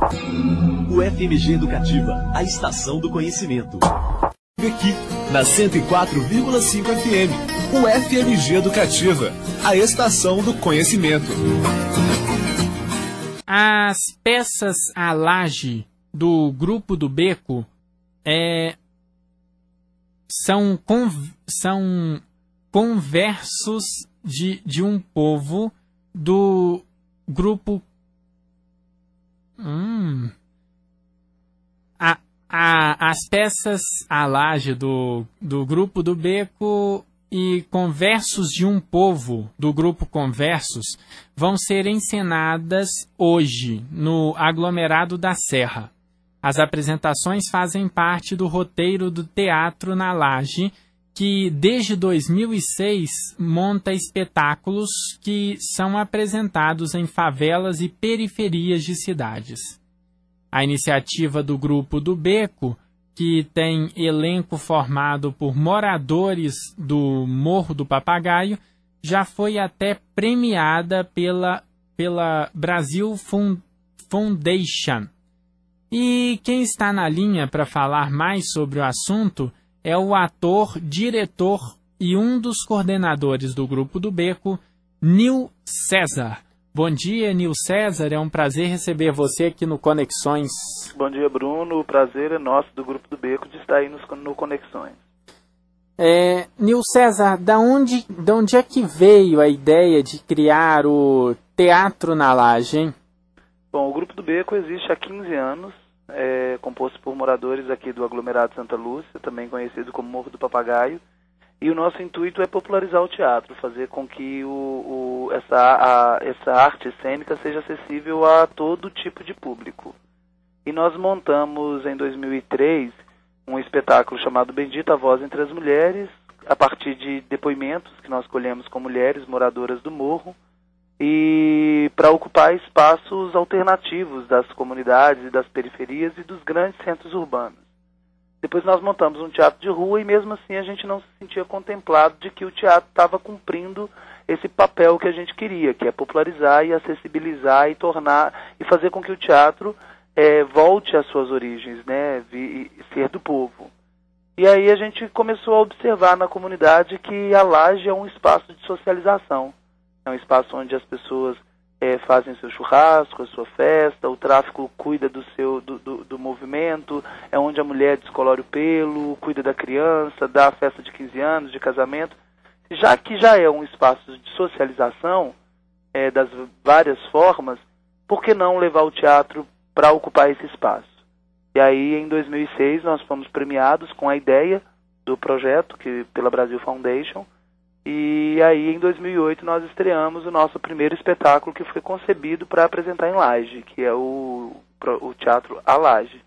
O FMG Educativa, a estação do conhecimento. Aqui, na 104,5 FM, o FMG Educativa, a estação do conhecimento. As peças à laje do Grupo do Beco são conversos de um povo do grupo. As peças à laje do Grupo do Beco e Conversos de um Povo do Grupo Conversos vão ser encenadas hoje no aglomerado da Serra. As apresentações fazem parte do roteiro do Teatro na Laje, que desde 2006 monta espetáculos que são apresentados em favelas e periferias de cidades. A iniciativa do Grupo do Beco, que tem elenco formado por moradores do Morro do Papagaio, já foi até premiada pela Brasil Foundation. E quem está na linha para falar mais sobre o assunto é o ator, diretor e um dos coordenadores do Grupo do Beco, Nil César. Bom dia, Nil César. É um prazer receber você aqui no Conexões. Bom dia, Bruno. O prazer é nosso do Grupo do Beco de estar aí no Conexões. Nil César, da onde é que veio a ideia de criar o Teatro na Laje, hein? Bom, o Grupo do Beco existe há 15 anos, composto por moradores aqui do aglomerado Santa Lúcia, também conhecido como Morro do Papagaio. E o nosso intuito é popularizar o teatro, fazer com que essa arte cênica seja acessível a todo tipo de público. E nós montamos em 2003 um espetáculo chamado Bendita Voz entre as Mulheres, a partir de depoimentos que nós colhemos com mulheres moradoras do morro, e para ocupar espaços alternativos das comunidades e das periferias e dos grandes centros urbanos. Depois nós montamos um teatro de rua e mesmo assim a gente não se sentia contemplado de que o teatro estava cumprindo esse papel que a gente queria, que é popularizar e acessibilizar e fazer com que o teatro volte às suas origens, né, ser do povo. E aí a gente começou a observar na comunidade que a laje é um espaço de socialização, é um espaço onde as pessoas fazem seu churrasco, a sua festa, o tráfico cuida do movimento, é onde a mulher descolore o pelo, cuida da criança, dá a festa de 15 anos, de casamento. Já que já é um espaço de socialização das várias formas, por que não levar o teatro para ocupar esse espaço? E aí, em 2006, nós fomos premiados com a ideia do projeto pela Brasil Foundation. E aí, em 2008, nós estreamos o nosso primeiro espetáculo que foi concebido para apresentar em Laje, que é o Teatro à Laje.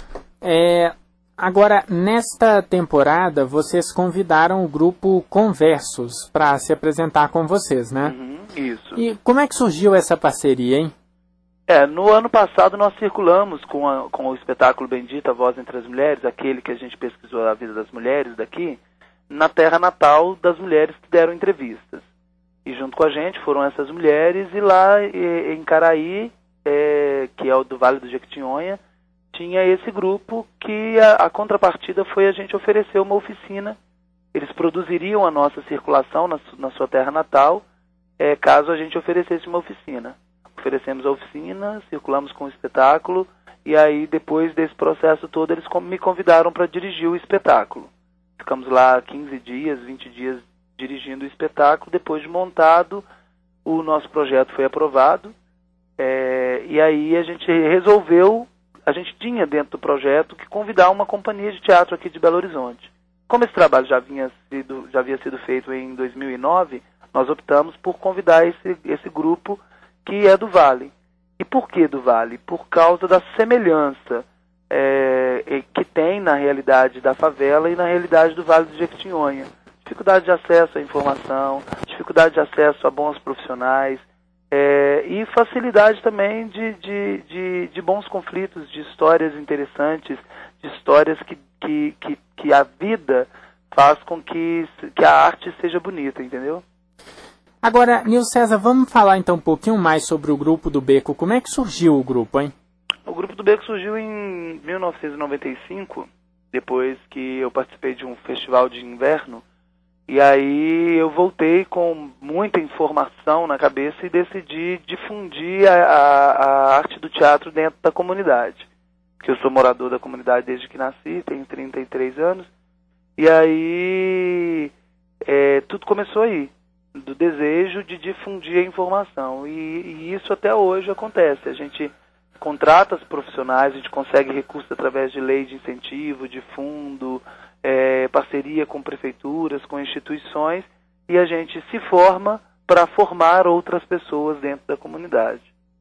Agora, nesta temporada, vocês convidaram o grupo Conversos para se apresentar com vocês, né? Isso. E como é que surgiu essa parceria, hein? No ano passado nós circulamos com o espetáculo Bendita Voz entre as Mulheres, aquele que a gente pesquisou a vida das mulheres daqui, na terra natal das mulheres que deram entrevistas. E junto com a gente foram essas mulheres, e lá em Caraí, que é o do Vale do Jequitinhonha, tinha esse grupo que a contrapartida foi a gente oferecer uma oficina. Eles produziriam a nossa circulação na sua terra natal, caso a gente oferecesse uma oficina. Oferecemos a oficina, circulamos com o espetáculo, e aí depois desse processo todo eles me convidaram para dirigir o espetáculo. Ficamos lá 15 dias, 20 dias dirigindo o espetáculo. Depois de montado, o nosso projeto foi aprovado, e aí a gente a gente tinha dentro do projeto que convidar uma companhia de teatro aqui de Belo Horizonte. Como esse trabalho já havia sido feito em 2009, nós optamos por convidar esse grupo que é do Vale. E por que do Vale? Por causa da semelhança que tem na realidade da favela e na realidade do Vale do Jequitinhonha. Dificuldade de acesso à informação, dificuldade de acesso a bons profissionais, e facilidade também de bons conflitos, de histórias interessantes, de histórias que a vida faz com que a arte seja bonita, entendeu? Agora, Nil César, vamos falar então um pouquinho mais sobre o Grupo do Beco. Como é que surgiu o grupo, hein? O Grupo do Beco surgiu em 1995, depois que eu participei de um festival de inverno, e aí eu voltei com muita informação na cabeça e decidi difundir a arte do teatro dentro da comunidade. Porque eu sou morador da comunidade desde que nasci, tenho 33 anos, e aí tudo começou aí, do desejo de difundir a informação, e isso até hoje acontece. A gente contrata os profissionais, a gente consegue recursos através de lei de incentivo, de fundo, parceria com prefeituras, com instituições, e a gente se forma para formar outras pessoas dentro da comunidade.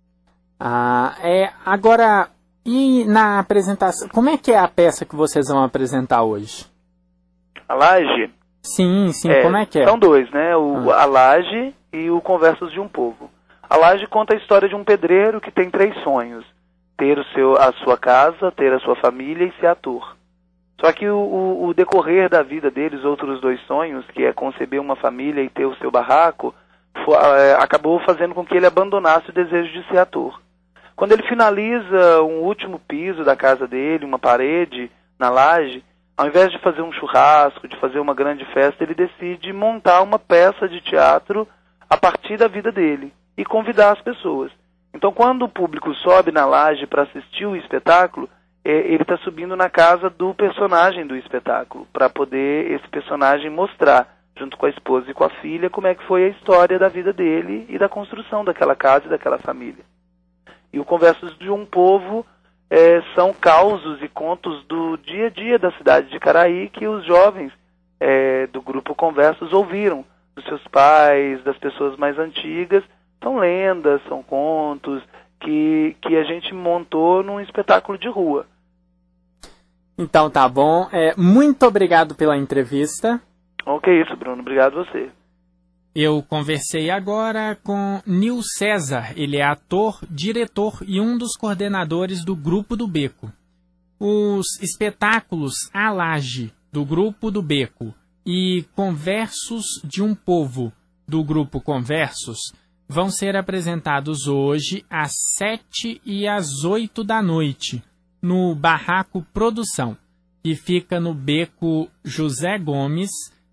Agora, e na apresentação, como é que é a peça que vocês vão apresentar hoje? A Laje? Sim, como é que é? São dois, né? A Laje e o Conversos de um Povo. A Laje conta a história de um pedreiro que tem 3 sonhos: ter a sua casa, ter a sua família e ser ator. Só que o decorrer da vida dele, os outros 2 sonhos, que é conceber uma família e ter o seu barraco, acabou fazendo com que ele abandonasse o desejo de ser ator. Quando ele finaliza um último piso da casa dele, uma parede na laje, ao invés de fazer um churrasco, de fazer uma grande festa, ele decide montar uma peça de teatro a partir da vida dele e convidar as pessoas. Então, quando o público sobe na laje para assistir o espetáculo, ele está subindo na casa do personagem do espetáculo, para poder esse personagem mostrar, junto com a esposa e com a filha, como é que foi a história da vida dele e da construção daquela casa e daquela família. E o Conversos de um Povo são causos e contos do dia a dia da cidade de Caraí que os jovens do grupo Conversos ouviram dos seus pais, das pessoas mais antigas. São lendas, são contos que a gente montou num espetáculo de rua. Então tá bom. Muito obrigado pela entrevista. Ok, isso, Bruno. Obrigado a você. Eu conversei agora com Nil César. Ele é ator, diretor e um dos coordenadores do Grupo do Beco. Os espetáculos A Laje, do Grupo do Beco, e Conversos de um Povo, do Grupo Conversos, vão ser apresentados hoje às 7 e às 8 da noite, no Barraco Produção, que fica no Beco José Gomes,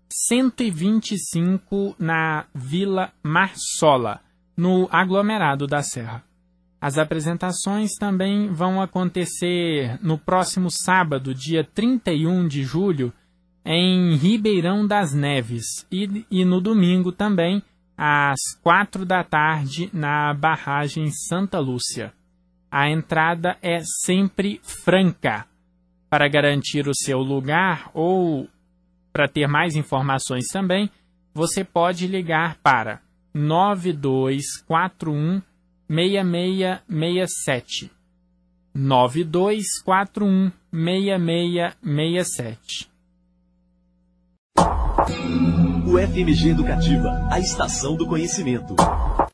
125, na Vila Marsola, no aglomerado da Serra. As apresentações também vão acontecer no próximo sábado, dia 31 de julho, em Ribeirão das Neves, e no domingo também, às 4 da tarde, na barragem Santa Lúcia. A entrada é sempre franca. Para garantir o seu lugar ou para ter mais informações também, você pode ligar para 9241 6667. 9241 6667. O FMG Educativa, a estação do conhecimento.